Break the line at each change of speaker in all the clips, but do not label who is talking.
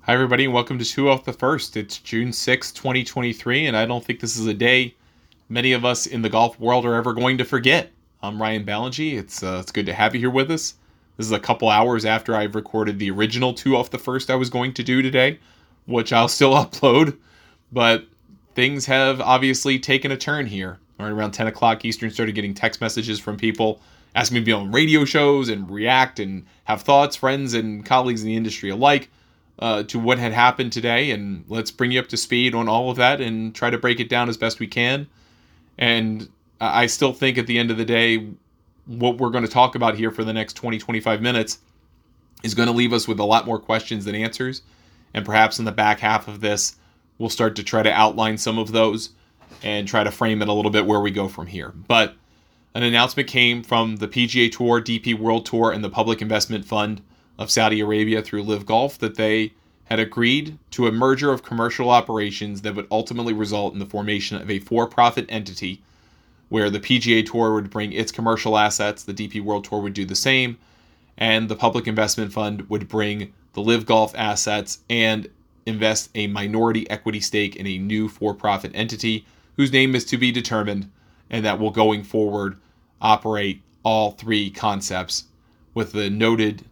Hi, everybody, and welcome to Two Off the First. It's June 6th, 2023, and I don't think this is a day many of us in the golf world are ever going to forget. I'm Ryan Ballingy. It's good to have you here with us. This is a couple hours after I've recorded the original Two Off the First I was going to do today, which I'll still upload, but things have obviously taken a turn here. Right around 10 o'clock Eastern, started getting text messages from people asking me to be on radio shows and react and have thoughts, friends and colleagues in the industry alike, to what had happened today. And let's bring you up to speed on all of that and try to break it down as best we can. And I still think at the end of the day, what we're going to talk about here for the next 20-25 minutes is going to leave us with a lot more questions than answers. And perhaps in the back half of this, we'll start to try to outline some of those and try to frame it a little bit where we go from here. But an announcement came from the PGA Tour, DP World Tour, and the Public Investment Fund of Saudi Arabia through Live Golf that they had agreed to a merger of commercial operations that would ultimately result in the formation of a for-profit entity where the PGA Tour would bring its commercial assets, the DP World Tour would do the same, and the Public Investment Fund would bring the Live Golf assets and invest a minority equity stake in a new for-profit entity whose name is to be determined, and that will going forward operate all three concepts, with the noted,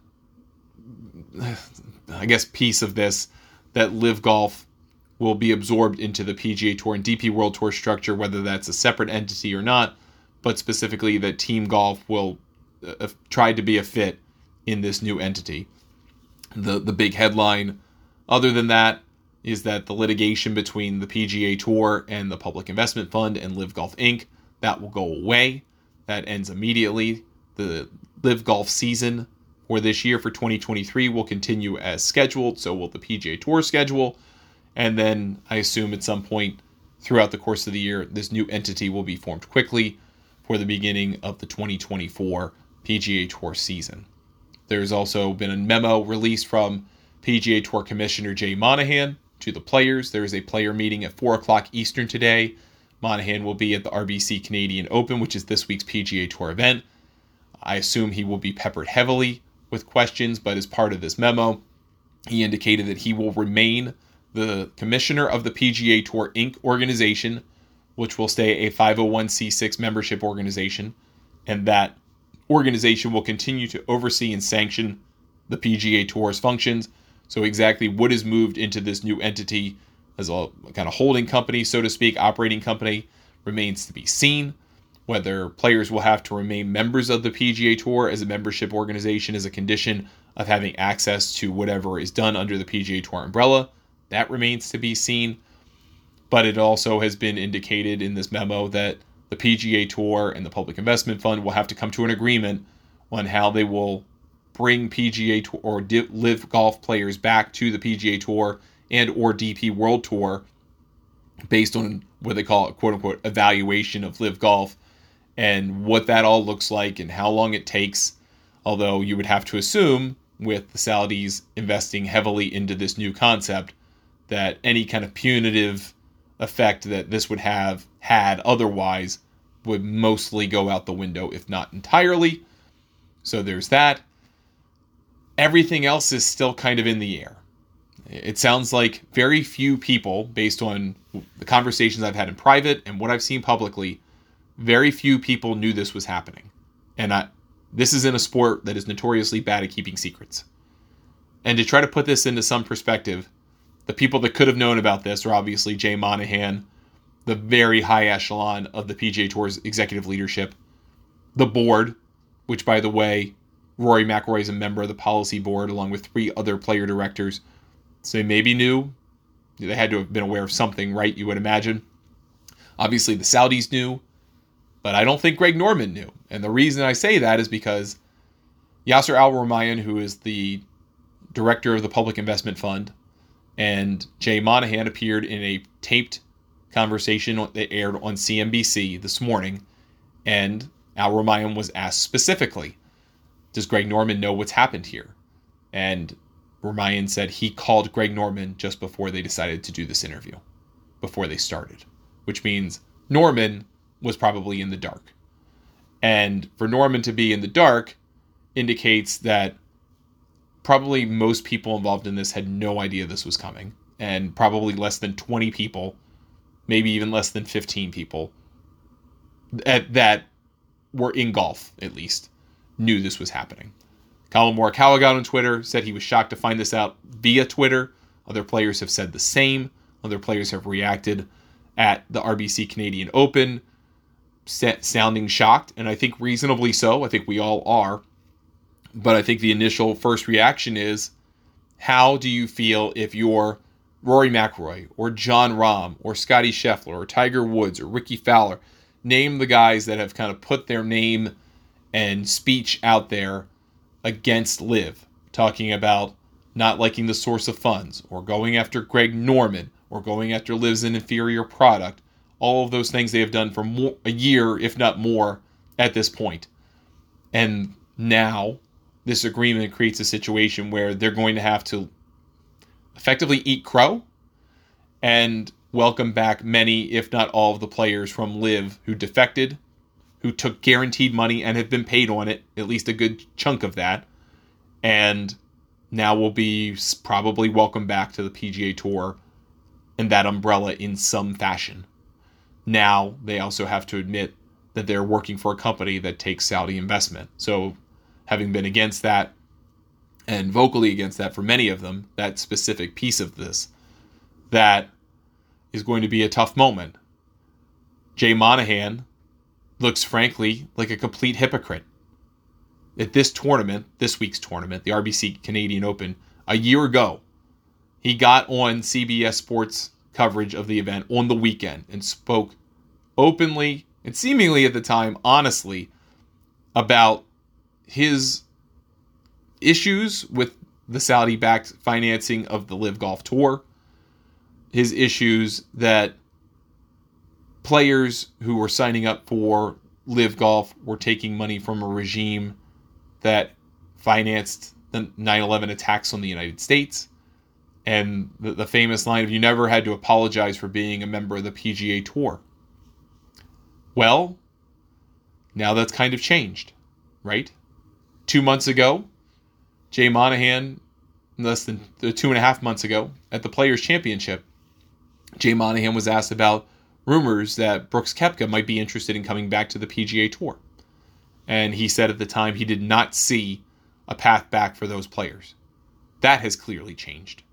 I guess, piece of this that Live Golf will be absorbed into the PGA Tour and DP World Tour structure, whether that's a separate entity or not, but specifically that Team Golf will try to be a fit in this new entity. The big headline, other than that, is that the litigation between the PGA Tour and the Public Investment Fund and Live Golf Inc., that will go away. That ends immediately. The Live Golf season for this year, for 2023, will continue as scheduled. So will the PGA Tour schedule. And then I assume at some point throughout the course of the year, this new entity will be formed quickly for the beginning of the 2024 PGA Tour season. There's also been a memo released from PGA Tour Commissioner Jay Monahan to the players. There is a player meeting at 4 o'clock Eastern today. Monahan will be at the RBC Canadian Open, which is this week's PGA Tour event. I assume he will be peppered heavily with questions, but as part of this memo, he indicated that he will remain the commissioner of the PGA Tour Inc. organization, which will stay a 501c6 membership organization, and that organization will continue to oversee and sanction the PGA Tour's functions. So exactly what is moved into this new entity as a kind of holding company, so to speak, operating company, remains to be seen. Whether players will have to remain members of the PGA Tour as a membership organization as a condition of having access to whatever is done under the PGA Tour umbrella, that remains to be seen. But it also has been indicated in this memo that the PGA Tour and the Public Investment Fund will have to come to an agreement on how they will bring PGA Tour or Live Golf players back to the PGA Tour and or DP World Tour based on what they call a quote-unquote evaluation of Live Golf, and what that all looks like and how long it takes. Although you would have to assume, with the Saudis investing heavily into this new concept, that any kind of punitive effect that this would have had otherwise would mostly go out the window, if not entirely. So there's that. Everything else is still kind of in the air. It sounds like very few people, based on the conversations I've had in private and what I've seen publicly, very few people knew this was happening. And this is in a sport that is notoriously bad at keeping secrets. And to try to put this into some perspective, the people that could have known about this are obviously Jay Monahan, the very high echelon of the PGA Tour's executive leadership, the board, which, by the way, Rory McIlroy is a member of the policy board along with 3 other player directors. So they maybe knew. They had to have been aware of something, right? You would imagine. Obviously, the Saudis knew, but I don't think Greg Norman knew. And the reason I say that is because Yasser Al-Rumayyan, who is the director of the Public Investment Fund, and Jay Monahan appeared in a taped conversation that aired on CNBC this morning, and Al-Rumayyan was asked specifically, does Greg Norman know what's happened here? And Rumayyan said he called Greg Norman just before they decided to do this interview, before they started, which means Norman was probably in the dark. And for Norman to be in the dark indicates that probably most people involved in this had no idea this was coming. And probably less than 20 people, maybe even less than 15 people that were in golf, at least, knew this was happening. Colin Morikawa got on Twitter, said he was shocked to find this out via Twitter. Other players have said the same. Other players have reacted at the RBC Canadian Open, sounding shocked, and I think reasonably so. I think we all are. But I think the initial first reaction is, how do you feel if you're Rory McIlroy or Jon Rahm or Scottie Scheffler or Tiger Woods or Ricky Fowler? Name the guys that have kind of put their name and speech out there against LIV, talking about not liking the source of funds or going after Greg Norman or going after LIV's an inferior product. All of those things they have done for a year, if not more, at this point. And now this agreement creates a situation where they're going to have to effectively eat crow and welcome back many, if not all, of the players from LIV who defected, who took guaranteed money and have been paid on it, at least a good chunk of that, and now will be probably welcomed back to the PGA Tour and that umbrella in some fashion. Now they also have to admit that they're working for a company that takes Saudi investment. So having been against that and vocally against that for many of them, that specific piece of this, that is going to be a tough moment. Jay Monahan looks frankly like a complete hypocrite. At this tournament, this week's tournament, the RBC Canadian Open, a year ago, he got on CBS Sports coverage of the event on the weekend and spoke openly and seemingly at the time honestly about his issues with the Saudi-backed financing of the LIV Golf Tour, his issues that players who were signing up for LIV Golf were taking money from a regime that financed the 9/11 attacks on the United States, and the famous line of, "You never had to apologize for being a member of the PGA Tour." Well, now that's kind of changed, right? 2 months ago, Jay Monahan, less than 2.5 months ago, at the Players' Championship, Jay Monahan was asked about rumors that Brooks Koepka might be interested in coming back to the PGA Tour. And he said at the time he did not see a path back for those players. That has clearly changed.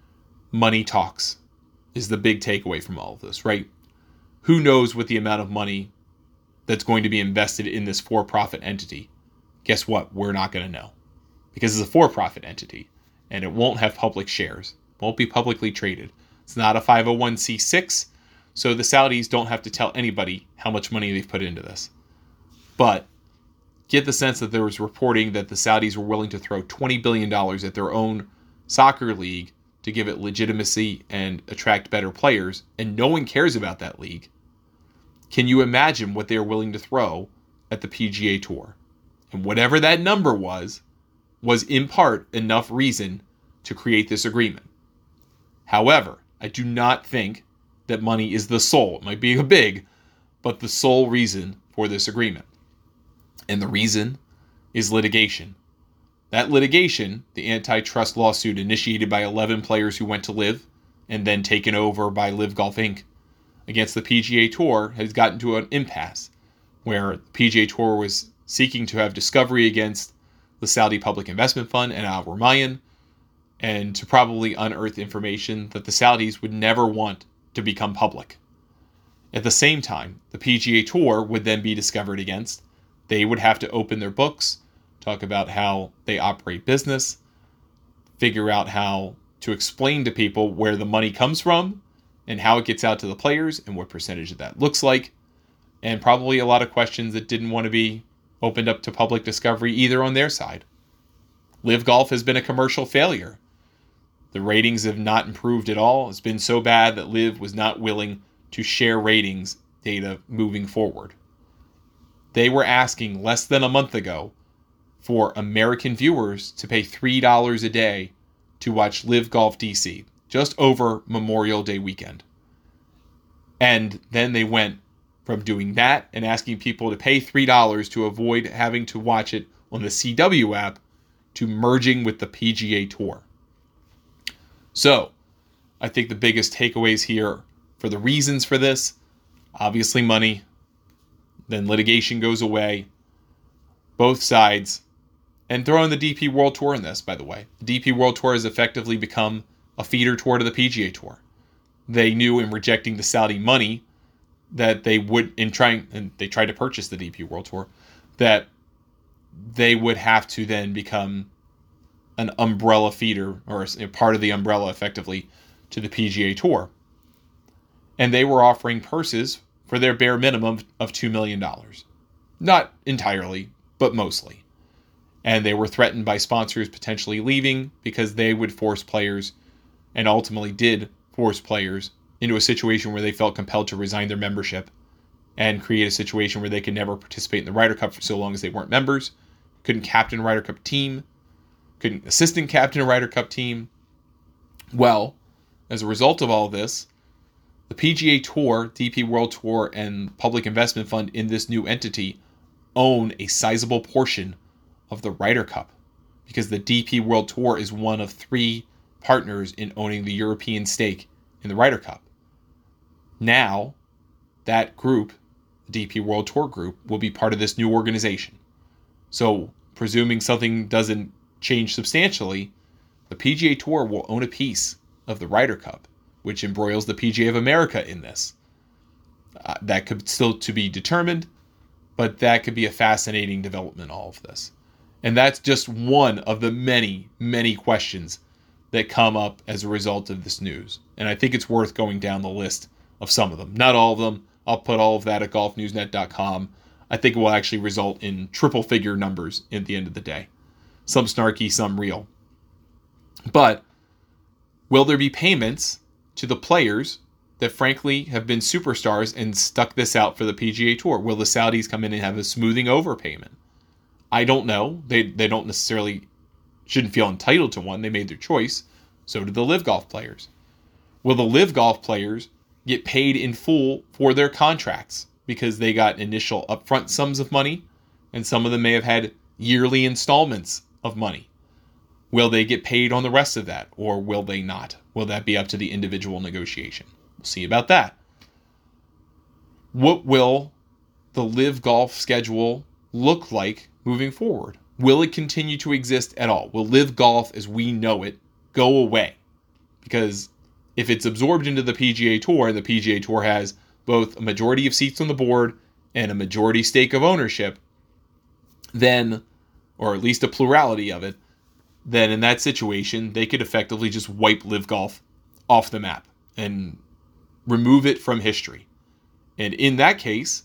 Money talks is the big takeaway from all of this, right? Who knows what the amount of money that's going to be invested in this for-profit entity? Guess what? We're not going to know. Because it's a for-profit entity, and it won't have public shares. Won't be publicly traded. It's not a 501c6, so the Saudis don't have to tell anybody how much money they've put into this. But get the sense that there was reporting that the Saudis were willing to throw $20 billion at their own soccer league to give it legitimacy and attract better players, and no one cares about that league. Can you imagine what they are willing to throw at the PGA Tour? And whatever that number was in part enough reason to create this agreement. However, I do not think that money is the sole, it might be a big, but the sole reason for this agreement. And the reason is litigation. That litigation, the antitrust lawsuit initiated by 11 players who went to LIV and then taken over by LIV Golf Inc. against the PGA Tour, has gotten to an impasse where the PGA Tour was seeking to have discovery against the Saudi Public Investment Fund and Al Rumayyan, and to probably unearth information that the Saudis would never want to become public. At the same time, the PGA Tour would then be discovered against. They would have to open their books, talk about how they operate business, figure out how to explain to people where the money comes from and how it gets out to the players and what percentage of that looks like, and probably a lot of questions that didn't want to be opened up to public discovery either on their side. LIV Golf has been a commercial failure. The ratings have not improved at all. It's been so bad that LIV was not willing to share ratings data moving forward. They were asking less than a month ago for American viewers to pay $3 a day to watch LIV Golf DC, just over Memorial Day weekend. And then they went from doing that and asking people to pay $3 to avoid having to watch it on the CW app to merging with the PGA Tour. So, I think the biggest takeaways here for the reasons for this, obviously money, then litigation goes away, both sides, and throw in the DP World Tour in this, by the way. The DP World Tour has effectively become a feeder tour to the PGA Tour. They knew in rejecting the Saudi money that they would, and they tried to purchase the DP World Tour, that they would have to then become an umbrella feeder, or a part of the umbrella effectively, to the PGA Tour. And they were offering purses for their bare minimum of $2 million. Not entirely, but mostly. And they were threatened by sponsors potentially leaving because they would force players, and ultimately did force players, into a situation where they felt compelled to resign their membership and create a situation where they could never participate in the Ryder Cup for so long as they weren't members, couldn't captain a Ryder Cup team, couldn't assistant captain a Ryder Cup team. Well, as a result of all this, the PGA Tour, DP World Tour, and Public Investment Fund in this new entity own a sizable portion of the Ryder Cup, because the DP World Tour is one of 3 partners in owning the European stake in the Ryder Cup. Now, that group, the DP World Tour group, will be part of this new organization. So, presuming something doesn't change substantially, the PGA Tour will own a piece of the Ryder Cup, which embroils the PGA of America in this. That could still to be determined, but that could be a fascinating development, all of this. And that's just one of the many, many questions that come up as a result of this news. And I think it's worth going down the list of some of them. Not all of them. I'll put all of that at golfnewsnet.com. I think it will actually result in triple-figure numbers at the end of the day. Some snarky, some real. But will there be payments to the players that frankly have been superstars and stuck this out for the PGA Tour? Will the Saudis come in and have a smoothing over payment? I don't know. They don't necessarily shouldn't feel entitled to one. They made their choice. So did the LIV Golf players. Will the LIV Golf players get paid in full for their contracts because they got initial upfront sums of money, and some of them may have had yearly installments of money? Will they get paid on the rest of that, or will they not? Will that be up to the individual negotiation? We'll see about that. What will the LIV Golf schedule look like moving forward? Will it continue to exist at all? Will LIV Golf as we know it go away? Because if it's absorbed into the PGA Tour, and the PGA Tour has both a majority of seats on the board and a majority stake of ownership, then, or at least a plurality of it, then in that situation, they could effectively just wipe LIV Golf off the map and remove it from history. And in that case,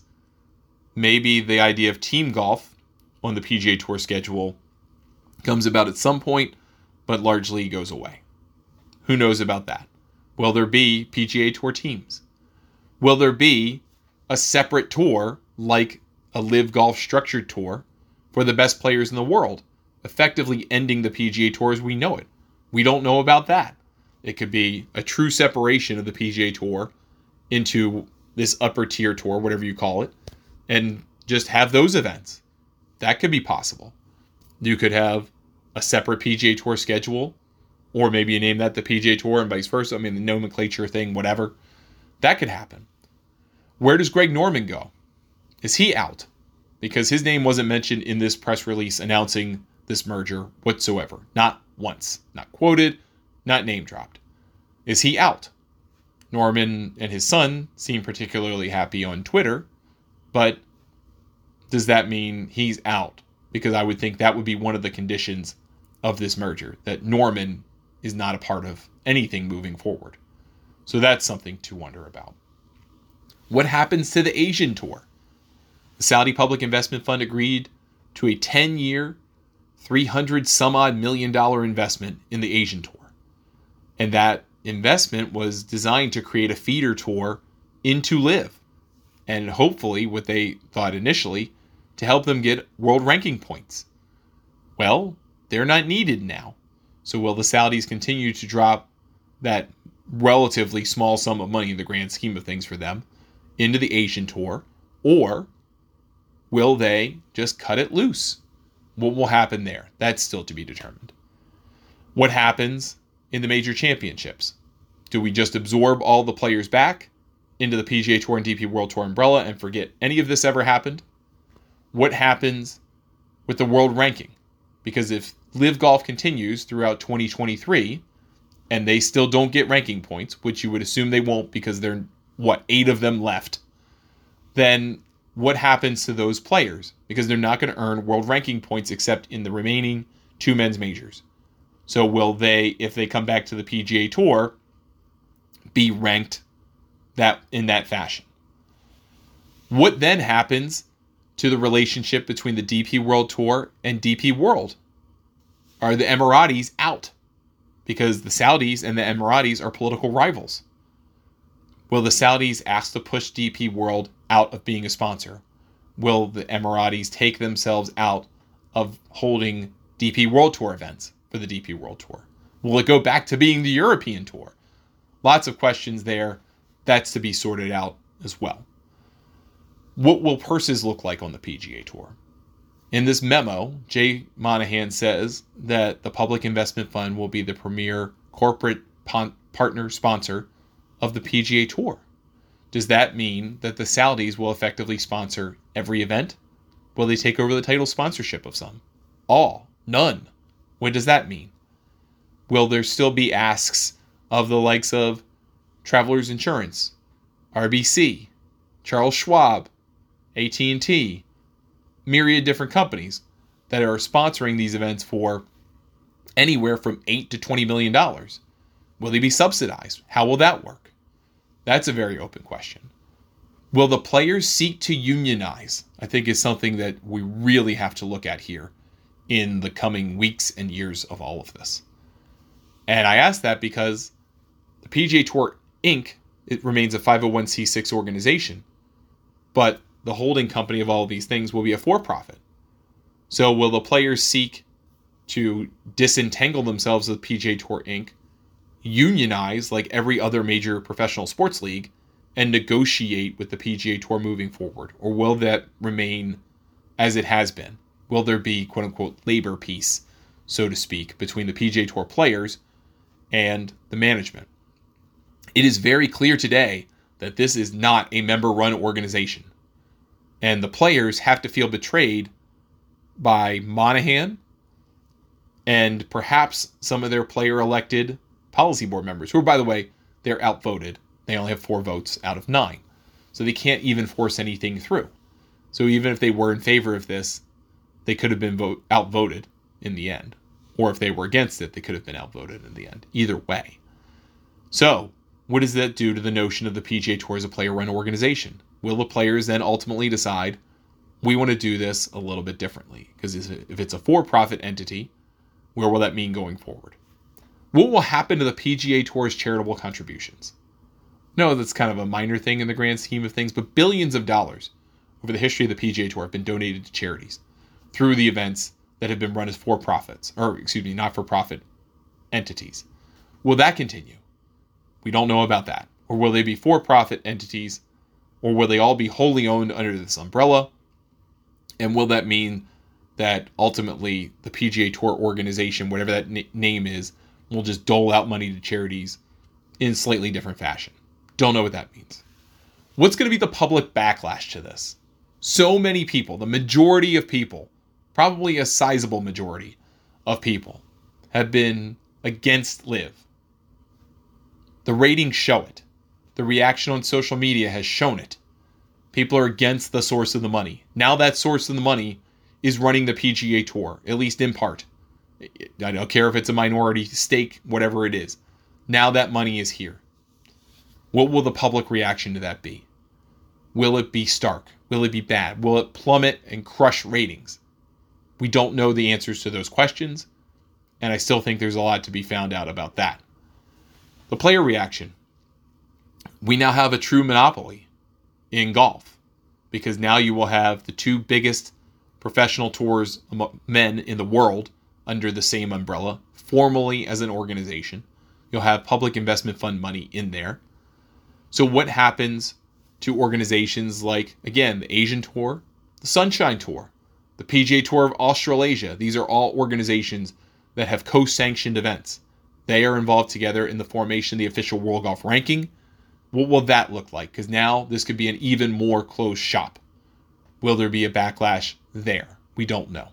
maybe the idea of team golf on the PGA Tour schedule comes about at some point, but largely goes away. Who knows about that? Will there be PGA Tour teams? Will there be a separate tour like a LIV Golf structured tour for the best players in the world, effectively ending the PGA Tour as we know it? We don't know about that. It could be a true separation of the PGA Tour into this upper tier tour, whatever you call it, and just have those events. That could be possible. You could have a separate PGA Tour schedule, or maybe you name that the PGA Tour and vice versa. I mean, the nomenclature thing, whatever. That could happen. Where does Greg Norman go? Is he out? Because his name wasn't mentioned in this press release announcing this merger whatsoever. Not once. Not quoted. Not name dropped. Is he out? Norman and his son seem particularly happy on Twitter, but does that mean he's out? Because I would think that would be one of the conditions of this merger, that Norman is not a part of anything moving forward. So that's something to wonder about. What happens to the Asian Tour? The Saudi Public Investment Fund agreed to a 10-year, $300 some odd million investment in the Asian Tour. And that investment was designed to create a feeder tour into LIV. And hopefully, what they thought initially, to help them get world ranking points. Well, they're not needed now. So will the Saudis continue to drop that relatively small sum of money in the grand scheme of things for them into the Asian Tour? Or will they just cut it loose What will happen there? That's still to be determined. What happens in the major championships? Do we just absorb all the players back into the PGA Tour and DP World Tour umbrella and forget any of this ever happened? What happens with the world ranking? Because if Live Golf continues throughout 2023 and they still don't get ranking points, which you would assume they won't because there are, 8 of them left, then what happens to those players? Because they're not going to earn world ranking points except in the remaining 2 men's majors. So will they, if they come back to the PGA Tour, be ranked in that fashion? What then happens to the relationship between the DP World Tour and DP World? Are the Emiratis out? Because the Saudis and the Emiratis are political rivals. Will the Saudis ask to push DP World out of being a sponsor? Will the Emiratis take themselves out of holding DP World Tour events for the DP World Tour? Will it go back to being the European Tour? Lots of questions there. That's to be sorted out as well. What will purses look like on the PGA Tour? In this memo, Jay Monahan says that the Public Investment Fund will be the premier corporate partner sponsor of the PGA Tour. Does that mean that the Saudis will effectively sponsor every event? Will they take over the title sponsorship of some? All? None? What does that mean? Will there still be asks of the likes of Travelers Insurance, RBC, Charles Schwab, AT&T, myriad different companies that are sponsoring these events for anywhere from $8 to $20 million? Will they be subsidized? How will that work? That's a very open question. Will the players seek to unionize? I think is something that we really have to look at here in the coming weeks and years of all of this. And I ask that because the PGA Tour Inc., it remains a 501c6 organization, but the holding company of all of these things will be a for-profit. So will the players seek to disentangle themselves with PGA Tour Inc., unionize like every other major professional sports league, and negotiate with the PGA Tour moving forward? Or will that remain as it has been? Will there be, quote-unquote, labor peace, so to speak, between the PGA Tour players and the management? It is very clear today that this is not a member-run organization. And the players have to feel betrayed by Monahan and perhaps some of their player-elected policy board members, who, by the way, they're outvoted. They only have 4 votes out of 9. So they can't even force anything through. So even if they were in favor of this, they could have been outvoted in the end. Or if they were against it, they could have been outvoted in the end. Either way. So what does that do to the notion of the PGA Tour as a player-run organization? Will the players then ultimately decide, we want to do this a little bit differently? Because if it's a for-profit entity, where will that mean going forward? What will happen to the PGA Tour's charitable contributions? No, that's kind of a minor thing in the grand scheme of things, but billions of dollars over the history of the PGA Tour have been donated to charities through the events that have been run as not-for-profit entities. Will that continue? We don't know about that. Or will they be for-profit entities? Or will they all be wholly owned under this umbrella? And will that mean that ultimately the PGA Tour organization, whatever that name is, will just dole out money to charities in slightly different fashion? Don't know what that means. What's going to be the public backlash to this? So many people, the majority of people, probably a sizable majority of people, have been against Live. The ratings show it. The reaction on social media has shown it. People are against the source of the money. Now that source of the money is running the PGA Tour, at least in part. I don't care if it's a minority stake, whatever it is. Now that money is here. What will the public reaction to that be? Will it be stark? Will it be bad? Will it plummet and crush ratings? We don't know the answers to those questions, and I still think there's a lot to be found out about that. The player reaction. We now have a true monopoly in golf, because now you will have the 2 biggest professional tours men in the world under the same umbrella, formally as an organization. You'll have public investment fund money in there. So what happens to organizations like, again, the Asian Tour, the Sunshine Tour, the PGA Tour of Australasia. These are all organizations that have co-sanctioned events. They are involved together in the formation of the official World Golf Ranking. What will that look like? Because now this could be an even more closed shop. Will there be a backlash there? We don't know.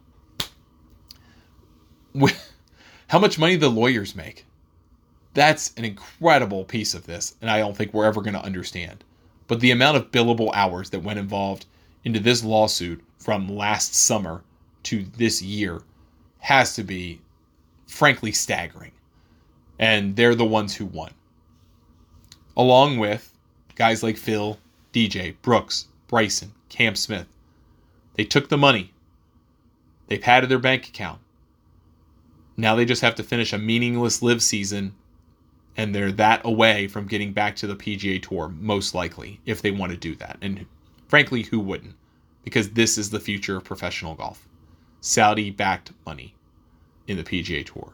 How much money the lawyers make? That's an incredible piece of this, and I don't think we're ever going to understand. But the amount of billable hours that went involved into this lawsuit from last summer to this year has to be, frankly, staggering. And they're the ones who won. Along with guys like Phil, DJ, Brooks, Bryson, Cam Smith. They took the money. They padded their bank account. Now they just have to finish a meaningless live season, and they're that away from getting back to the PGA Tour, most likely, if they want to do that. And frankly, who wouldn't? Because this is the future of professional golf. Saudi-backed money in the PGA Tour.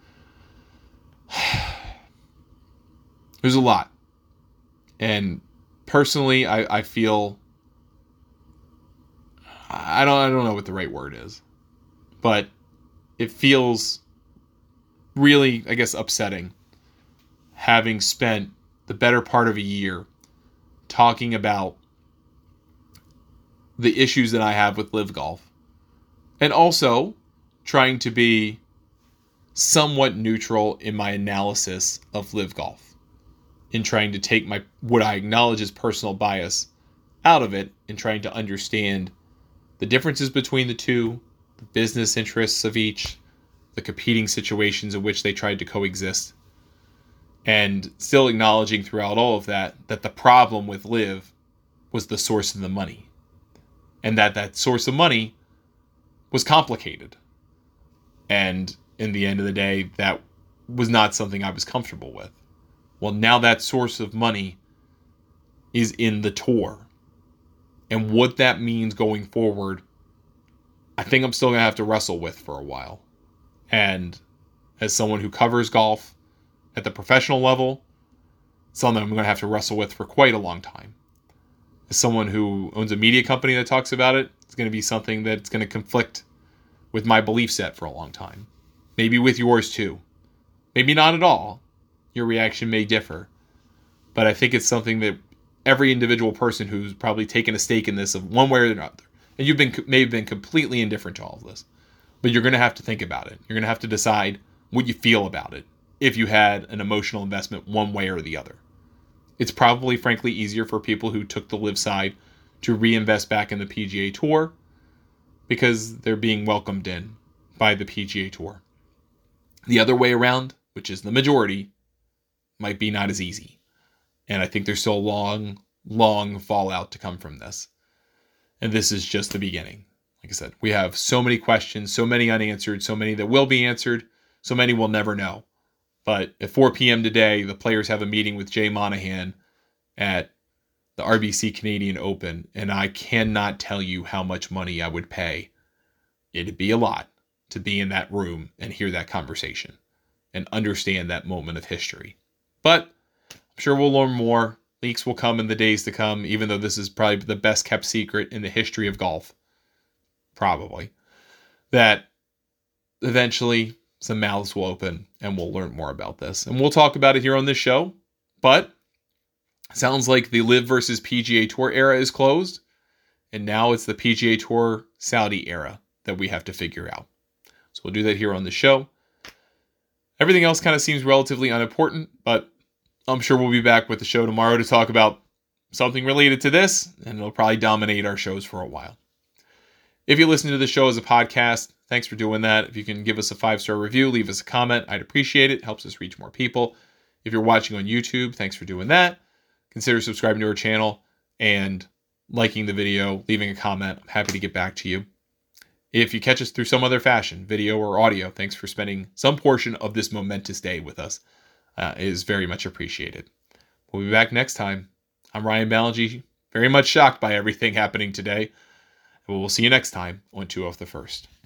There's a lot. And personally, I feel... I don't know what the right word is. But it feels really, I guess, upsetting having spent the better part of a year talking about the issues that I have with Live Golf, and also trying to be somewhat neutral in my analysis of Live Golf, in trying to take my what I acknowledge as personal bias out of it, and trying to understand the differences between the two, the business interests of each, the competing situations in which they tried to coexist, and still acknowledging throughout all of that that the problem with Live was the source of the money, and that source of money was complicated. And in the end of the day, that was not something I was comfortable with. Well, now that source of money is in the tour. And what that means going forward, I think I'm still going to have to wrestle with for a while. And as someone who covers golf at the professional level, something I'm going to have to wrestle with for quite a long time. As someone who owns a media company that talks about it, it's going to be something that's going to conflict with my belief set for a long time. Maybe with yours too. Maybe not at all. Your reaction may differ. But I think it's something that every individual person who's probably taken a stake in this of one way or another, and you've been may have been completely indifferent to all of this, but you're going to have to think about it. You're going to have to decide what you feel about it if you had an emotional investment one way or the other. It's probably, frankly, easier for people who took the Live side to reinvest back in the PGA Tour because they're being welcomed in by the PGA Tour. The other way around, which is the majority, might be not as easy. And I think there's still a long fallout to come from this. And this is just the beginning. Like I said, we have so many questions, so many unanswered, so many that will be answered, so many we'll never know. But at 4 p.m. today, the players have a meeting with Jay Monahan at the RBC Canadian Open, and I cannot tell you how much money I would pay. It'd be a lot to be in that room and hear that conversation and understand that moment of history. But I'm sure we'll learn more. Leaks will come in the days to come, even though this is probably the best kept secret in the history of golf. Probably. That eventually some mouths will open and we'll learn more about this. And we'll talk about it here on this show. But sounds like the Live versus PGA Tour era is closed. And now it's the PGA Tour Saudi era that we have to figure out. So we'll do that here on the show. Everything else kind of seems relatively unimportant, but I'm sure we'll be back with the show tomorrow to talk about something related to this, and it'll probably dominate our shows for a while. If you listen to the show as a podcast, thanks for doing that. If you can give us a 5-star review, leave us a comment, I'd appreciate it. It helps us reach more people. If you're watching on YouTube, thanks for doing that. Consider subscribing to our channel and liking the video, leaving a comment. I'm happy to get back to you. If you catch us through some other fashion, video or audio, thanks for spending some portion of this momentous day with us. It is very much appreciated. We'll be back next time. I'm Ryan Balaji, very much shocked by everything happening today. And we'll see you next time on 2 Off the First.